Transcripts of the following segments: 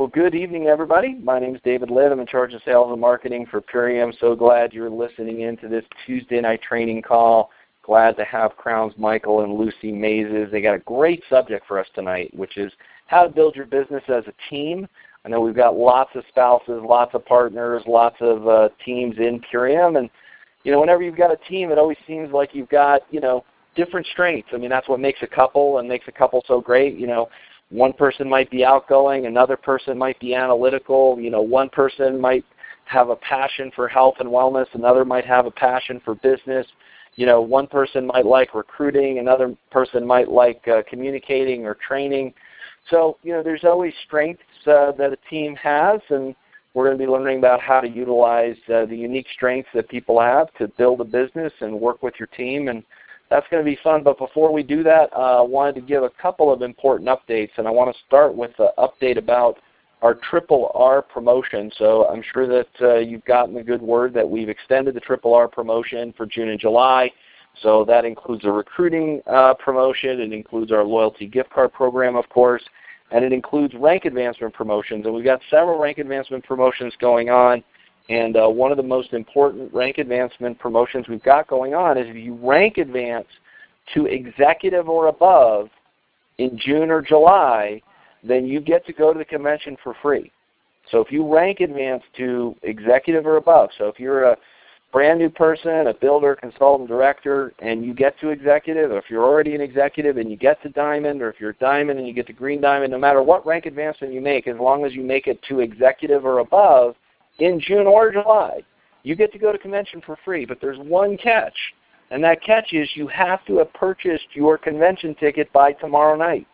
Well, good evening, everybody. My name is David Litt. I'm in charge of sales and marketing for Purium. So glad you're listening in to this Tuesday night training call. Glad to have Crowns Michael and Lucy Mazes. They got a great subject for us tonight, which is how to build your business as a team. I know we've got lots of spouses, lots of partners, lots of teams in Purium. And, whenever you've got a team, it always seems like you've got, different strengths. I mean, that's what makes a couple and makes a couple so great. One person might be outgoing, another person might be analytical, one person might have a passion for health and wellness, another might have a passion for business, one person might like recruiting, another person might like communicating or training. So, there's always strengths that a team has, and we're going to be learning about how to utilize the unique strengths that people have to build a business and work with your team, and that's going to be fun. But before we do that, I wanted to give a couple of important updates, and I want to start with an update about our Triple R promotion. So I'm sure that you've gotten the good word that we've extended the Triple R promotion for June and July. So that includes a recruiting promotion. It includes our loyalty gift card program, of course, and it includes rank advancement promotions. And we've got several rank advancement promotions going on. And one of the most important rank advancement promotions we've got going on is if you rank advance to executive or above in June or July, then you get to go to the convention for free. So if you rank advance to executive or above, so if you're a brand new person, a builder, consultant, director, and you get to executive, or if you're already an executive and you get to diamond, or if you're diamond and you get to green diamond, no matter what rank advancement you make, as long as you make it to executive or above, in June or July, you get to go to convention for free. But there's one catch, and that catch is you have to have purchased your convention ticket by tomorrow night.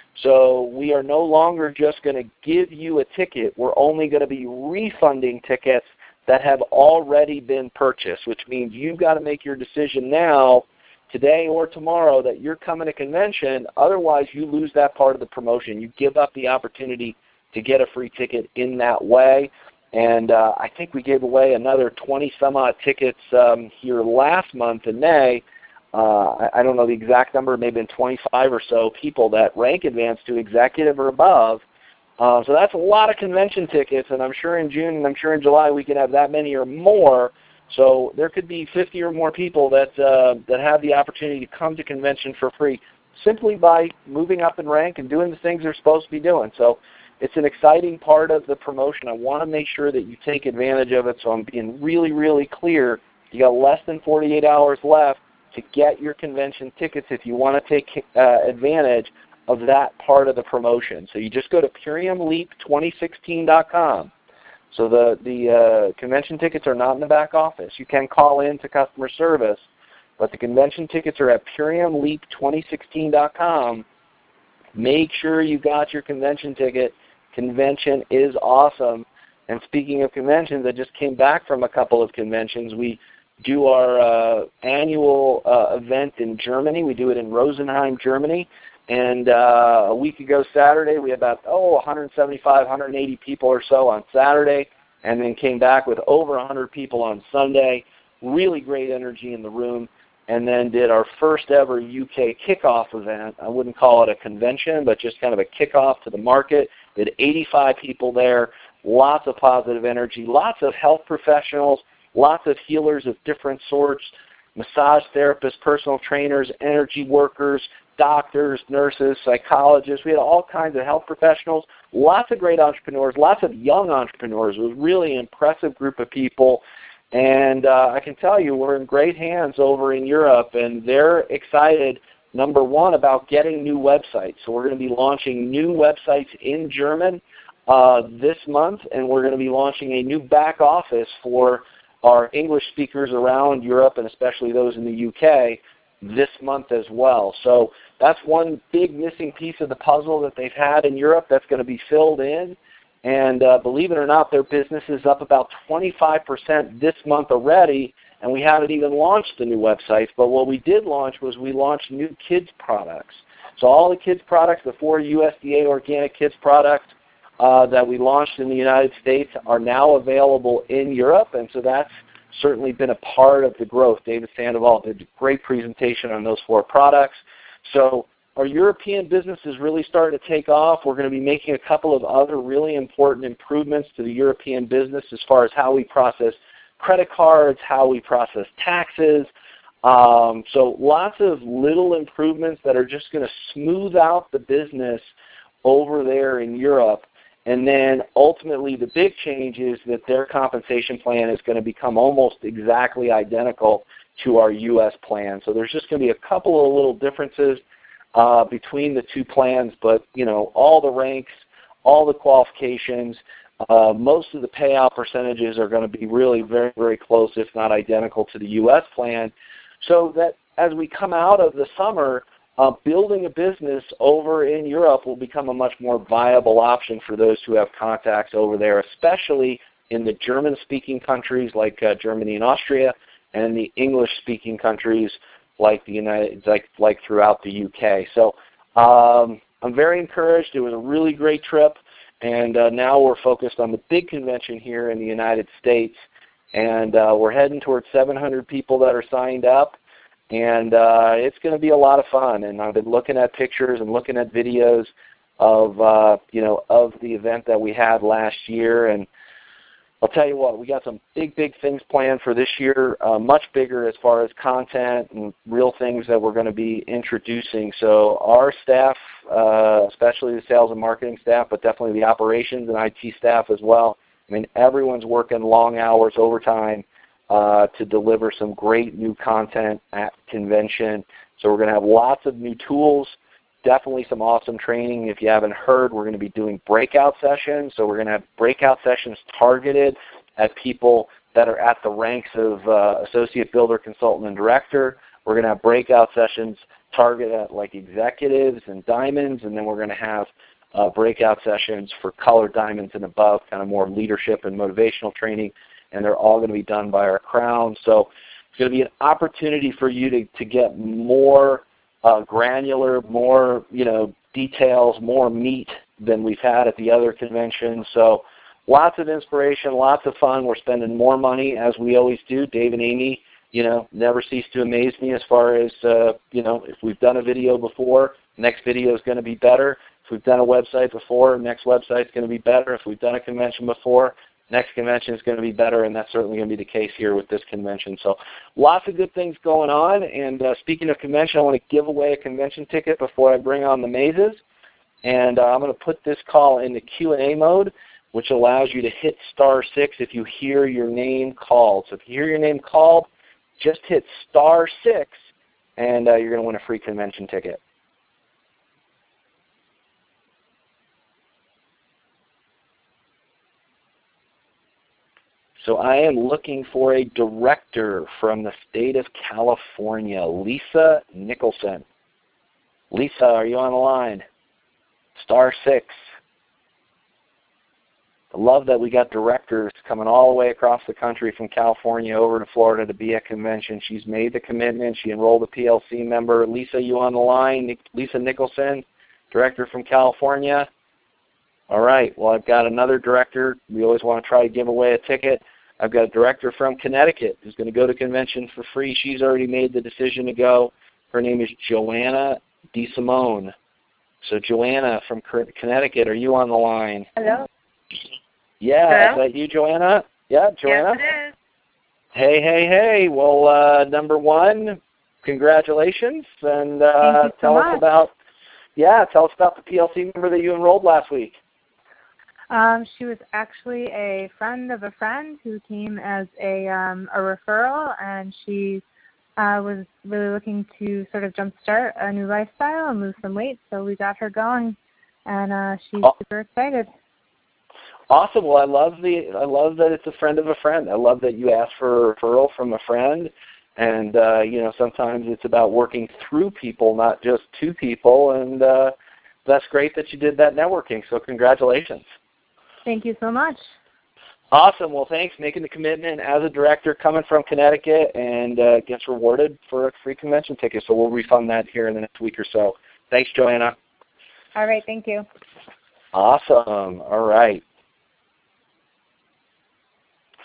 So we are no longer just going to give you a ticket. We're only going to be refunding tickets that have already been purchased, which means you've got to make your decision now, today or tomorrow, that you're coming to convention. Otherwise, you lose that part of the promotion. You give up the opportunity to get a free ticket in that way. And I think we gave away another 20-some-odd tickets here last month in May. I don't know the exact number, it may have been 25 or so people that rank advance to executive or above. So that's a lot of convention tickets, and I'm sure in June and I'm sure in July we could have that many or more. So there could be 50 or more people that have the opportunity to come to convention for free simply by moving up in rank and doing the things they're supposed to be doing. So it's an exciting part of the promotion. I want to make sure that you take advantage of it, so I'm being really, really clear. You got less than 48 hours left to get your convention tickets if you want to take advantage of that part of the promotion. So you just go to PuriumLeap2016.com. So the convention tickets are not in the back office. You can call in to customer service, but the convention tickets are at PuriumLeap2016.com. Make sure you got your convention ticket. Convention is awesome. And speaking of conventions, I just came back from a couple of conventions. We do our annual event in Germany. We do it in Rosenheim, Germany. And a week ago Saturday, we had about 175, 180 people or so on Saturday, and then came back with over 100 people on Sunday. Really great energy in the room. And then did our first ever UK kickoff event. I wouldn't call it a convention, but just kind of a kickoff to the market. Did 85 people there, lots of positive energy, lots of health professionals, lots of healers of different sorts, massage therapists, personal trainers, energy workers, doctors, nurses, psychologists. We had all kinds of health professionals, lots of great entrepreneurs, lots of young entrepreneurs. It was really an impressive group of people. And I can tell you we're in great hands over in Europe, and they're excited, number one, about getting new websites. So we're going to be launching new websites in German this month, and we're going to be launching a new back office for our English speakers around Europe, and especially those in the UK, this month as well. So that's one big missing piece of the puzzle that they've had in Europe that's going to be filled in. And believe it or not, their business is up about 25% this month already, and we haven't even launched the new websites. But what we did launch was we launched new kids products. So all the kids products, the 4 USDA organic kids products that we launched in the United States are now available in Europe, and so that's certainly been a part of the growth. David Sandoval did a great presentation on those 4 products. So our European business is really starting to take off. We're going to be making a couple of other really important improvements to the European business as far as how we process credit cards, how we process taxes. So lots of little improvements that are just going to smooth out the business over there in Europe. And then ultimately the big change is that their compensation plan is going to become almost exactly identical to our U.S. plan. So there's just going to be a couple of little differences between the two plans, but all the ranks, all the qualifications, most of the payout percentages are going to be really very, very close, if not identical, to the U.S. plan. So that as we come out of the summer, building a business over in Europe will become a much more viable option for those who have contacts over there, especially in the German-speaking countries like Germany and Austria, and the English-speaking countries like like throughout the UK. So I'm very encouraged. It was a really great trip, and now we're focused on the big convention here in the United States, and we're heading towards 700 people that are signed up. And it's going to be a lot of fun. And I've been looking at pictures and looking at videos of of the event that we had last year. And I'll tell you what, we got some big things planned for this year, much bigger as far as content and real things that we're going to be introducing. So our staff, especially the sales and marketing staff, but definitely the operations and IT staff as well. I mean, everyone's working long hours, overtime, to deliver some great new content at convention. So we're going to have lots of new tools, definitely some awesome training. If you haven't heard, we're going to be doing breakout sessions. So we're going to have breakout sessions targeted at people that are at the ranks of associate builder, consultant, and director. We're going to have breakout sessions targeted at like executives and diamonds, and then we're going to have breakout sessions for colored diamonds and above, kind of more leadership and motivational training. And they're all going to be done by our crown. So it's going to be an opportunity for you to get more granular, more details, more meat than we've had at the other conventions. So lots of inspiration, lots of fun. We're spending more money as we always do. Dave and Amy, never cease to amaze me as far as if we've done a video before, next video is going to be better. If we've done a website before, next website's going to be better. If we've done a convention before, next convention is going to be better, and that's certainly going to be the case here with this convention. So lots of good things going on. And speaking of convention, I want to give away a convention ticket before I bring on the mazes. And I'm going to put this call into Q&A mode, which allows you to hit *6 if you hear your name called. So if you hear your name called, just hit *6, and you're going to win a free convention ticket. So I am looking for a director from the state of California, Lisa Nicholson. Lisa, are you on the line? *6. I love that we got directors coming all the way across the country from California over to Florida to be at convention. She's made the commitment. She enrolled a PLC member. Lisa, you on the line? Lisa Nicholson, director from California. All right. Well, I've got another director. We always want to try to give away a ticket. I've got a director from Connecticut who's going to go to convention for free. She's already made the decision to go. Her name is Joanna DeSimone. So Joanna from Connecticut, are you on the line? Hello. Yeah, Hello? is that you, Joanna? Yeah, Joanna? Yes, it is. Hey. Well, number one, congratulations. And Thank you so tell much. us about the PLC member that you enrolled last week. She was actually a friend of a friend who came as a referral, and she was really looking to sort of jumpstart a new lifestyle and lose some weight. So we got her going, and she's super excited. Awesome. Well, I love that it's a friend of a friend. I love that you asked for a referral from a friend, and sometimes it's about working through people, not just to people. And that's great that you did that networking. So congratulations. Thank you so much. Awesome. Well, thanks. Making the commitment as a director coming from Connecticut and gets rewarded for a free convention ticket. So we'll refund that here in the next week or so. Thanks, Joanna. All right. Thank you. Awesome. All right.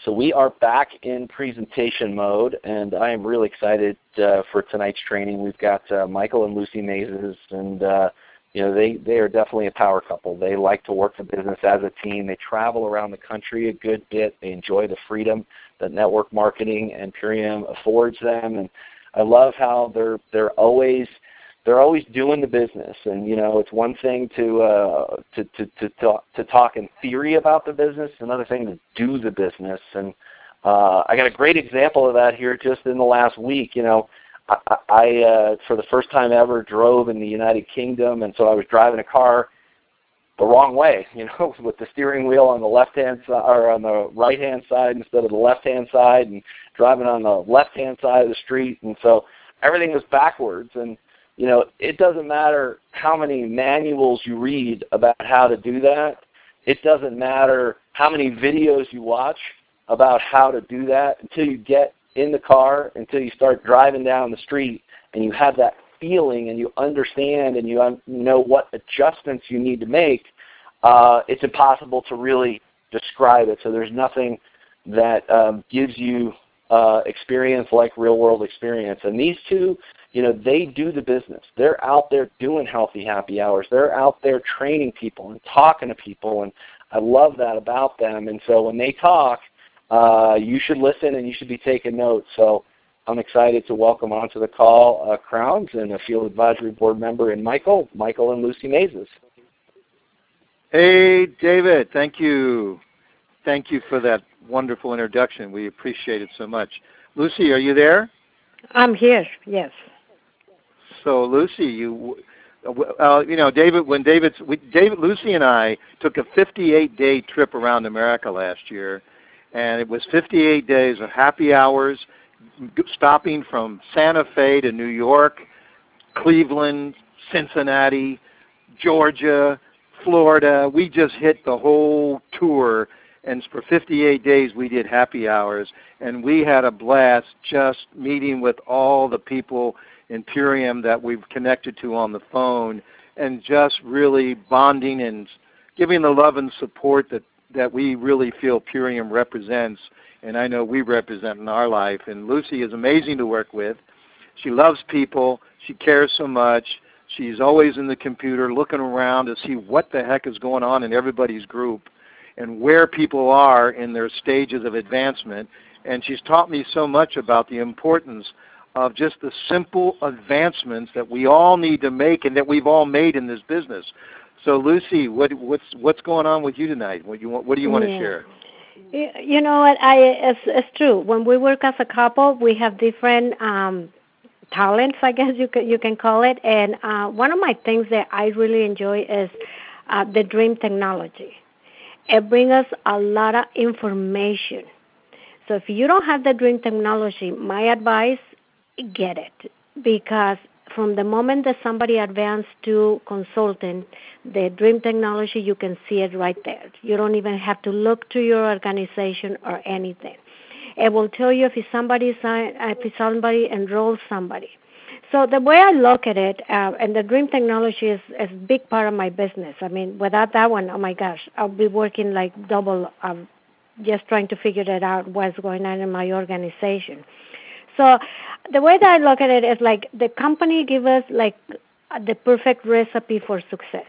So we are back in presentation mode, and I am really excited for tonight's training. We've got Michael and Lucy Mazes, and they are definitely a power couple. They like to work the business as a team. They travel around the country a good bit. They enjoy the freedom that network marketing and Purium affords them, and I love how they're always doing the business. And it's one thing to talk in theory about the business, another thing to do the business. And I got a great example of that here just in the last week. I for the first time ever drove in the United Kingdom, and so I was driving a car the wrong way, with the steering wheel on the left-hand side or on the right-hand side instead of the left-hand side, and driving on the left-hand side of the street, and so everything was backwards. And it doesn't matter how many manuals you read about how to do that. It doesn't matter how many videos you watch about how to do that until you get in the car, until you start driving down the street and you have that feeling and you understand and you know what adjustments you need to make. It's impossible to really describe it. So there's nothing that gives you experience like real-world experience. And these two, they do the business. They're out there doing healthy happy hours. They're out there training people and talking to people, and I love that about them. And so when they talk, you should listen and you should be taking notes. So I'm excited to welcome onto the call Crowns and a Field Advisory Board member and Michael and Lucy Mazes. Hey, David, thank you. Thank you for that wonderful introduction. We appreciate it so much. Lucy, are you there? I'm here, yes. So, Lucy, David, Lucy and I took a 58-day trip around America last year, and it was 58 days of happy hours, stopping from Santa Fe to New York, Cleveland, Cincinnati, Georgia, Florida. We just hit the whole tour, and for 58 days we did happy hours, and we had a blast just meeting with all the people in Purium that we've connected to on the phone, and just really bonding and giving the love and support that we really feel Purium represents, and I know we represent in our life. And Lucy is amazing to work with. She loves people. She cares so much. She's always in the computer looking around to see what the heck is going on in everybody's group and where people are in their stages of advancement. And she's taught me so much about the importance of just the simple advancements that we all need to make and that we've all made in this business. So, Lucy, what's going on with you tonight? What do you want to share? You know what? It's true. When we work as a couple, we have different talents, I guess you can call it. And one of my things that I really enjoy is the Dream technology. It brings us a lot of information. So if you don't have the Dream technology, my advice, get it, because from the moment that somebody advanced to consultant, the Dream technology, you can see it right there. You don't even have to look to your organization or anything. It will tell you if somebody enrolls somebody. So the way I look at it, and the Dream technology is a big part of my business. I mean, without that one, oh my gosh, I'll be working like double, just trying to figure it out what's going on in my organization. So the way that I look at it is like the company gives us like the perfect recipe for success.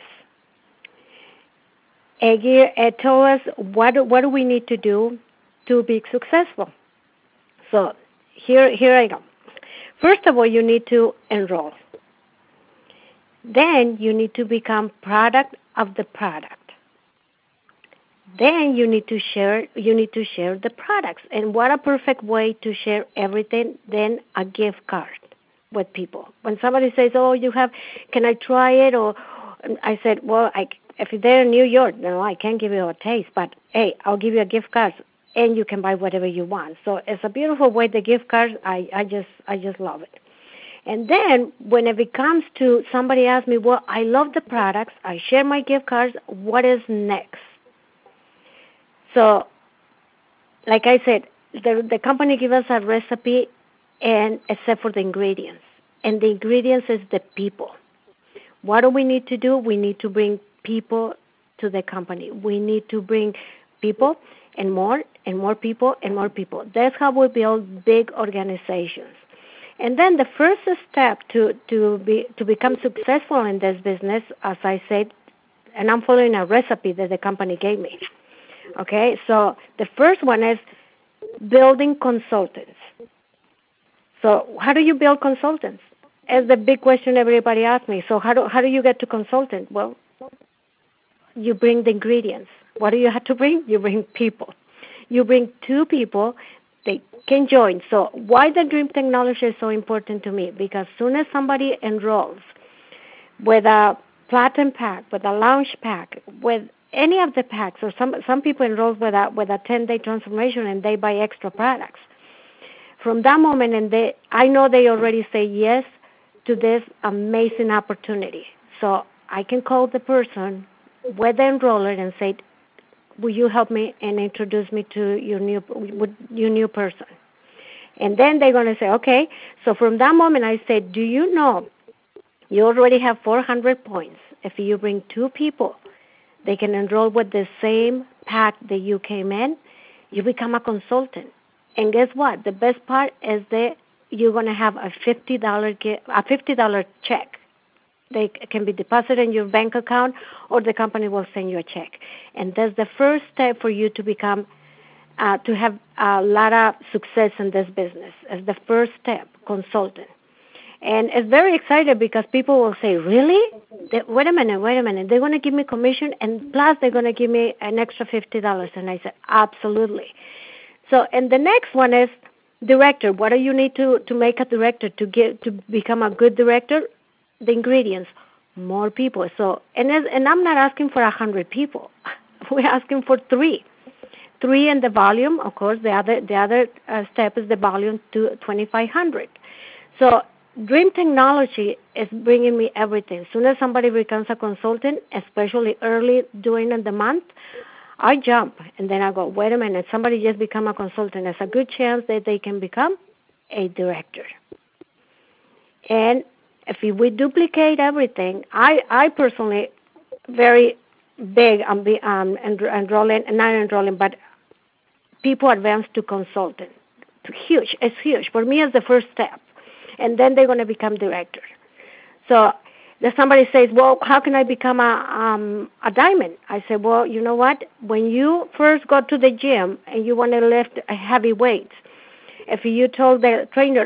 It tells us what do we need to do to be successful. So here I go. First of all, you need to enroll. Then you need to become product of the product. Then you need to share the products. And what a perfect way to share everything than a gift card with people. When somebody says, "Oh, can I try it?" Or I said, "Well, if they're in New York, no, I can't give you a taste, but hey, I'll give you a gift card and you can buy whatever you want." So it's a beautiful way, the gift cards, I just love it. And then when it comes to somebody asks me, "Well, I love the products, I share my gift cards, what is next?" So, like I said, the company gives us a recipe, and except for the ingredients. And the ingredients is the people. What do we need to do? We need to bring people to the company. We need to bring people and more people and more people. That's how we build big organizations. And then the first step to become successful in this business, as I said, and I'm following a recipe that the company gave me. Okay, so the first one is building consultants. So how do you build consultants? Is the big question everybody asks me. So how do you get to consultant? Well, you bring the ingredients. What do you have to bring? You bring people. You bring two people, they can join. So why the Dream Technology is so important to me? Because as soon as somebody enrolls with a Platinum Pack, with a Launch Pack, with any of the packs, or some people enroll with a 10-day transformation and they buy extra products. From that moment, and I know they already say yes to this amazing opportunity. So I can call the person with the enroller and say, will you help me and introduce me to your new person? And then they're going to say, okay. So from that moment, I say, do you know you already have 400 points? If you bring two people, they can enroll with the same pack that you came in. You become a consultant. And guess what? The best part is that you're going to have a $50 check. They can be deposited in your bank account, or the company will send you a check. And that's the first step for you to become, to have a lot of success in this business. As the first step, consultant. And it's very exciting because people will say, really? Wait a minute. They're going to give me commission, and plus they're going to give me an extra $50. And I said, absolutely. So, and the next one is director. What do you need to make a director, to become a good director? The ingredients, more people. So, and I'm not asking for 100 people. We're asking for 3. 3 in the volume. Of course, the other step is the volume to 2,500. So, Dream Technology is bringing me everything. As soon as somebody becomes a consultant, especially early during the month, I jump, and then I go, wait a minute, somebody just become a consultant. There's a good chance that they can become a director. And if we duplicate everything, I personally very big on enrolling, not enrolling, but people advance to consultant. Huge. It's huge. For me, it's the first step. And then they're going to become director. So if somebody says, well, how can I become a diamond? I say, well, you know what? When you first go to the gym and you want to lift heavy weights, if you told the trainer,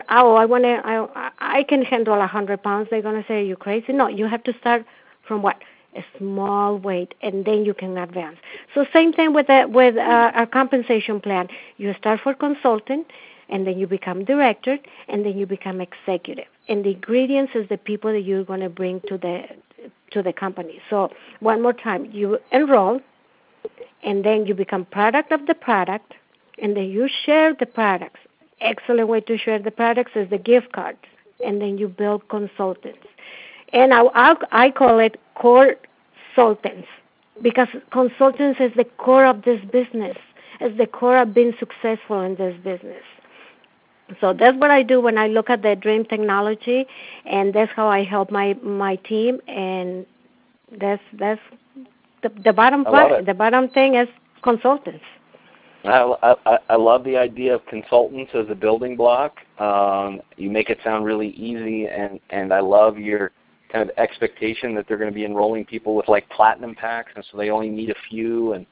I can handle 100 pounds, they're going to say, are you crazy? No, you have to start from what? A small weight, and then you can advance. So same thing with a compensation plan. You start for consultant, and then you become director, and then you become executive. And the ingredients is the people that you're going to bring to the company. So one more time, you enroll, and then you become product of the product, and then you share the products. Excellent way to share the products is the gift cards, and then you build consultants. And I call it core consultants, because consultants is the core of this business, is the core of being successful in this business. So that's what I do when I look at the Dream Technology, and that's how I help my team. And that's the bottom part. The bottom thing is consultants. I love the idea of consultants as a building block. You make it sound really easy, and I love your kind of expectation that they're going to be enrolling people with like platinum packs, and so they only need a few. And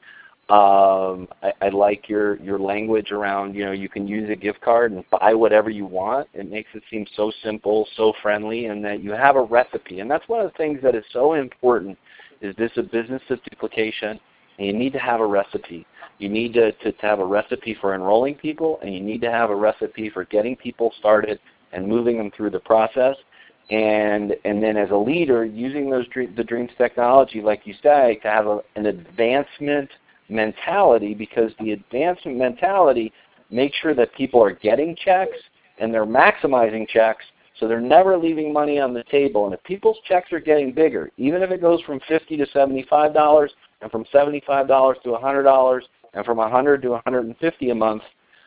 I like your language around, you can use a gift card and buy whatever you want. It makes it seem so simple, so friendly, and that you have a recipe. And that's one of the things that is so important, is this a business of duplication, and you need to have a recipe. You need to have a recipe for enrolling people, and you need to have a recipe for getting people started and moving them through the process. And then as a leader, using the Dreams technology, like you say, to have an advancement mentality, because the advancement mentality makes sure that people are getting checks and they're maximizing checks, so they're never leaving money on the table. And if people's checks are getting bigger, even if it goes from $50 to $75 and from $75 to $100 and from $100 to $150 a month,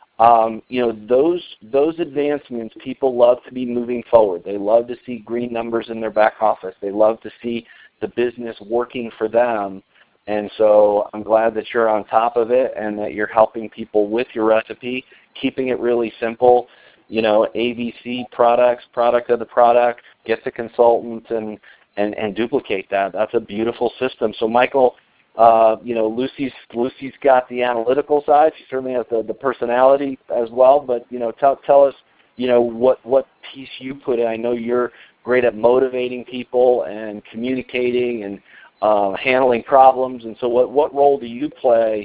those advancements, people love to be moving forward. They love to see green numbers in their back office. They love to see the business working for them. And so I'm glad that you're on top of it and that you're helping people with your recipe, keeping it really simple. You know, ABC products, product of the product, get the consultant and duplicate that. That's a beautiful system. So Michael, you know, Lucy's got the analytical side. She certainly has the personality as well. But you know, tell us, you know, what piece you put in. I know you're great at motivating people and communicating and handling problems. And so, what role do you play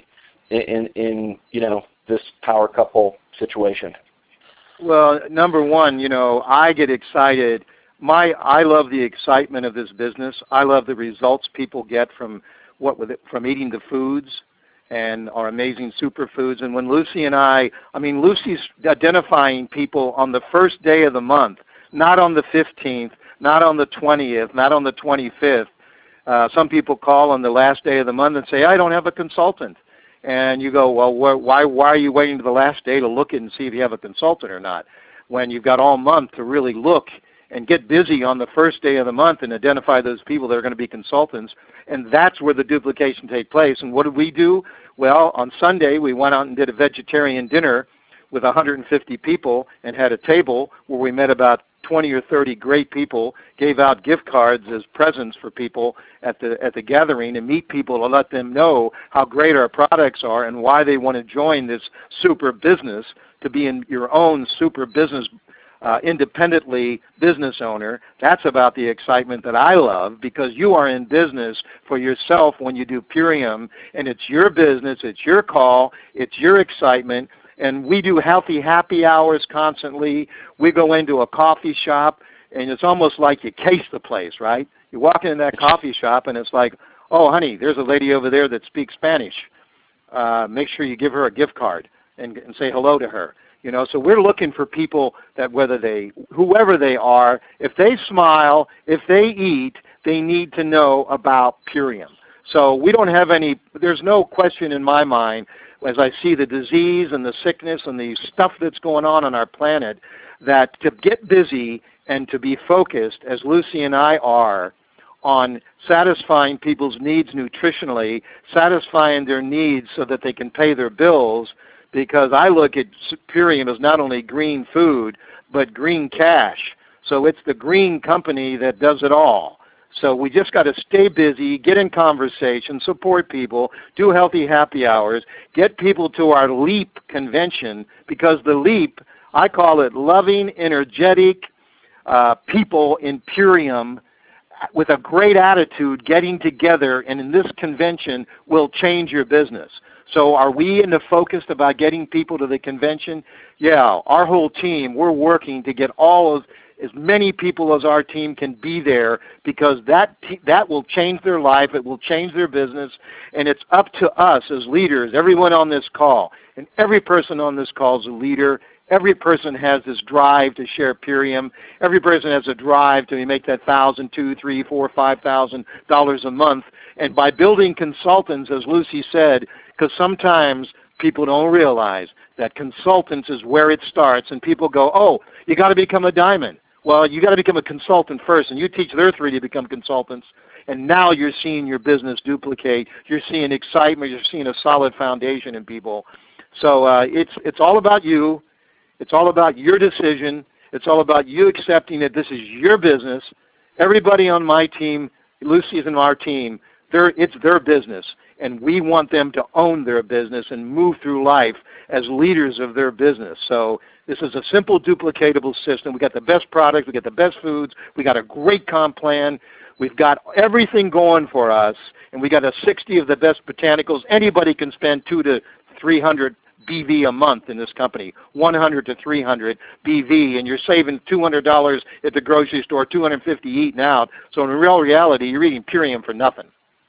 in you know, this power couple situation? Well, number one, you know, I get excited. I love the excitement of this business. I love the results people get from from eating the foods and our amazing superfoods. And when Lucy and I mean, Lucy's identifying people on the first day of the month, not on the 15th, not on the 20th, not on the 25th. Some people call on the last day of the month and say, I don't have a consultant. And you go, well, why are you waiting to the last day to look and see if you have a consultant or not, when you've got all month to really look and get busy on the first day of the month and identify those people that are going to be consultants. And that's where the duplication takes place. And what did we do? Well, on Sunday, we went out and did a vegetarian dinner with 150 people and had a table where we met about 20 or 30 great people, gave out gift cards as presents for people at the gathering, and meet people to let them know how great our products are and why they want to join this super business, to be in your own super business, independently business owner. That's about the excitement that I love, because you are in business for yourself when you do Purium, and it's your business, it's your call, it's your excitement. And we do healthy happy hours constantly. We go into a coffee shop, and it's almost like you case the place, right? You walk into that coffee shop, and it's like, oh, honey, there's a lady over there that speaks Spanish. Make sure you give her a gift card and say hello to her. You know, so we're looking for people that whoever they are, if they smile, if they eat, they need to know about Purium. So we don't have there's no question in my mind, as I see the disease and the sickness and the stuff that's going on our planet, that to get busy and to be focused, as Lucy and I are, on satisfying people's needs nutritionally, satisfying their needs so that they can pay their bills, because I look at Purium as not only green food, but green cash. So it's the green company that does it all. So we just got to stay busy, get in conversation, support people, do healthy happy hours, get people to our LEAP convention, because the LEAP, I call it loving, energetic people in Purium with a great attitude getting together, and in this convention will change your business. So are we in the focus about getting people to the convention? Yeah, our whole team, we're working to get as many people as our team can be there, because that will change their life, it will change their business, and it's up to us as leaders, everyone on this call, and every person on this call is a leader. Every person has this drive to share Purium. Every person has a drive to make that $1,000, $2,000, $3,000, $4,000, $5,000 a month. And by building consultants, as Lucy said, because sometimes people don't realize that consultants is where it starts, and people go, oh, you got to become a diamond. Well, you got to become a consultant first, and you teach their three to become consultants, and now you're seeing your business duplicate. You're seeing excitement. You're seeing a solid foundation in people. So it's all about you. It's all about your decision. It's all about you accepting that this is your business. Everybody on my team, Lucy's and our team, it's their business, and we want them to own their business and move through life as leaders of their business. So this is a simple, duplicatable system. We got the best products. We got the best foods. We got a great comp plan. We've got everything going for us, and we got 60 of the best botanicals. Anybody can spend 200 to 300 BV a month in this company, 100 to 300 BV, and you're saving $200 at the grocery store, $250 eating out. So in real reality, you're eating Purium for nothing.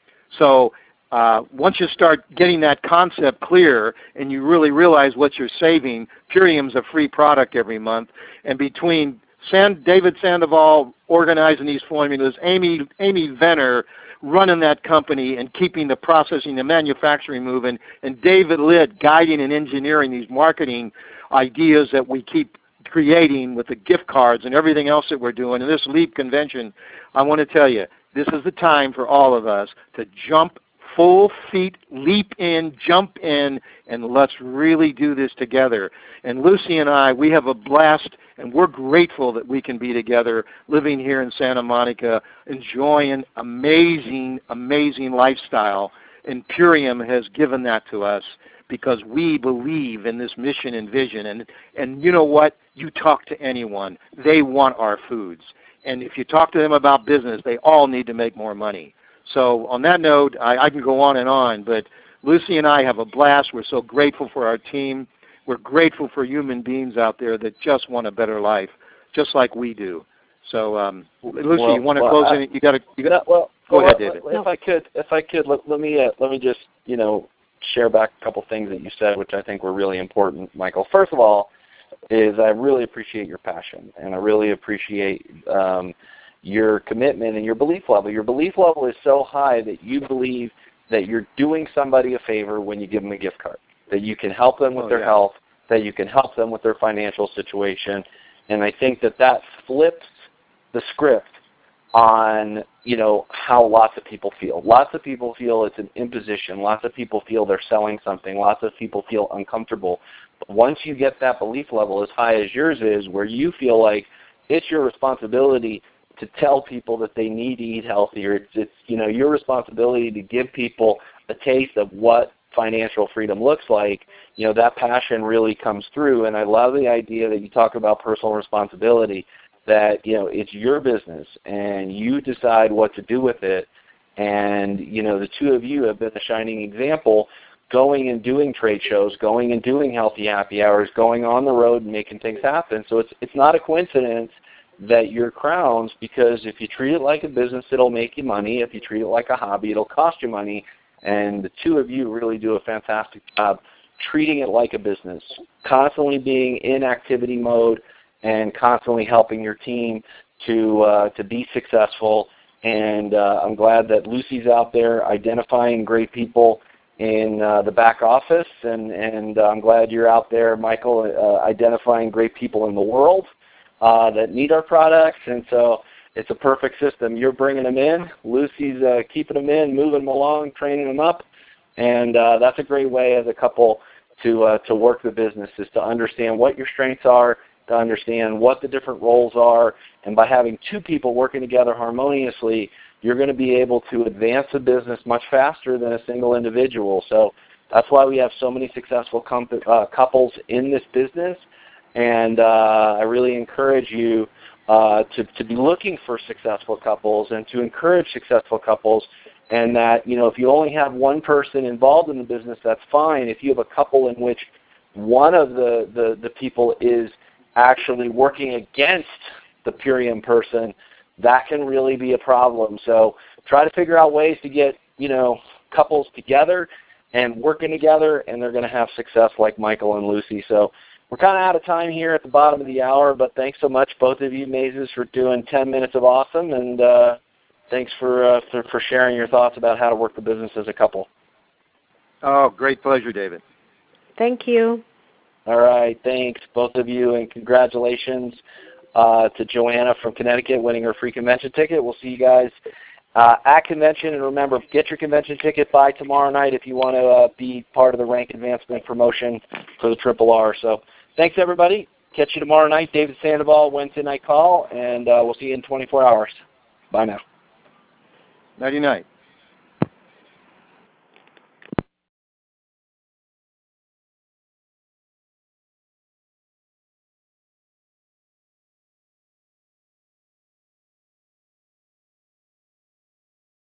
So once you start getting that concept clear and you really realize what you're saving, Purium's a free product every month. And between David Sandoval organizing these formulas, Amy Venner running that company and keeping the processing, the manufacturing moving, and David Litt guiding and engineering these marketing ideas that we keep creating with the gift cards and everything else that we're doing. And this LEAP convention, I want to tell you, this is the time for all of us to jump full feet leap in, jump in, and let's really do this together. And Lucy and I, we have a blast, and we're grateful that we can be together, living here in Santa Monica, enjoying amazing, amazing lifestyle. And Purium has given that to us because we believe in this mission and vision. And you know what? You talk to anyone, they want our foods. And if you talk to them about business, they all need to make more money. So on that note, I can go on, but Lucy and I have a blast. We're so grateful for our team. We're grateful for human beings out there that just want a better life, just like we do. So, Lucy, you want to close in? You got to. Go ahead, David. If I could, let me just share back a couple things that you said, which I think were really important, Michael. First of all, is I really appreciate your passion, and I really appreciate your commitment and your belief level. Your belief level is so high that you believe that you're doing somebody a favor when you give them a gift card, that you can help them with their health, that you can help them with their financial situation. And I think that flips the script on, how lots of people feel. Lots of people feel it's an imposition. Lots of people feel they're selling something. Lots of people feel uncomfortable. But once you get that belief level as high as yours is, where you feel like it's your responsibility to tell people that they need to eat healthier, it's your responsibility to give people a taste of what financial freedom looks like, that passion really comes through. And I love the idea that you talk about personal responsibility, that, it's your business and you decide what to do with it. And, the two of you have been a shining example, going and doing trade shows, going and doing healthy happy hours, going on the road and making things happen. So it's not a coincidence that you're Crowns, because if you treat it like a business, it'll make you money. If you treat it like a hobby, it'll cost you money. And the two of you really do a fantastic job treating it like a business, constantly being in activity mode and constantly helping your team to be successful. And I'm glad that Lucy's out there identifying great people in the back office, and I'm glad you're out there, Michael, identifying great people in the world that need our products. And so it's a perfect system. You're bringing them in. Lucy's keeping them in, moving them along, training them up. And that's a great way as a couple to work the business, is to understand what your strengths are, to understand what the different roles are. And by having two people working together harmoniously, you're going to be able to advance the business much faster than a single individual. So that's why we have so many successful couples in this business. And I really encourage you to be looking for successful couples and to encourage successful couples. And that, if you only have one person involved in the business, that's fine. If you have a couple in which one of the people is actually working against the Purium person, that can really be a problem. So try to figure out ways to get, couples together and working together, and they're going to have success like Michael and Lucy. So we're kind of out of time here at the bottom of the hour, but thanks so much, both of you, Mazes, for doing 10 minutes of awesome, and thanks for sharing your thoughts about how to work the business as a couple. Oh, great pleasure, David. Thank you. All right, thanks, both of you, and congratulations to Joanna from Connecticut winning her free convention ticket. We'll see you guys at convention, and remember, get your convention ticket by tomorrow night if you want to be part of the rank advancement promotion for the Triple R. So thanks, everybody. Catch you tomorrow night, David Sandoval, Wednesday night call, and we'll see you in 24 hours. Bye now. Nighty-night.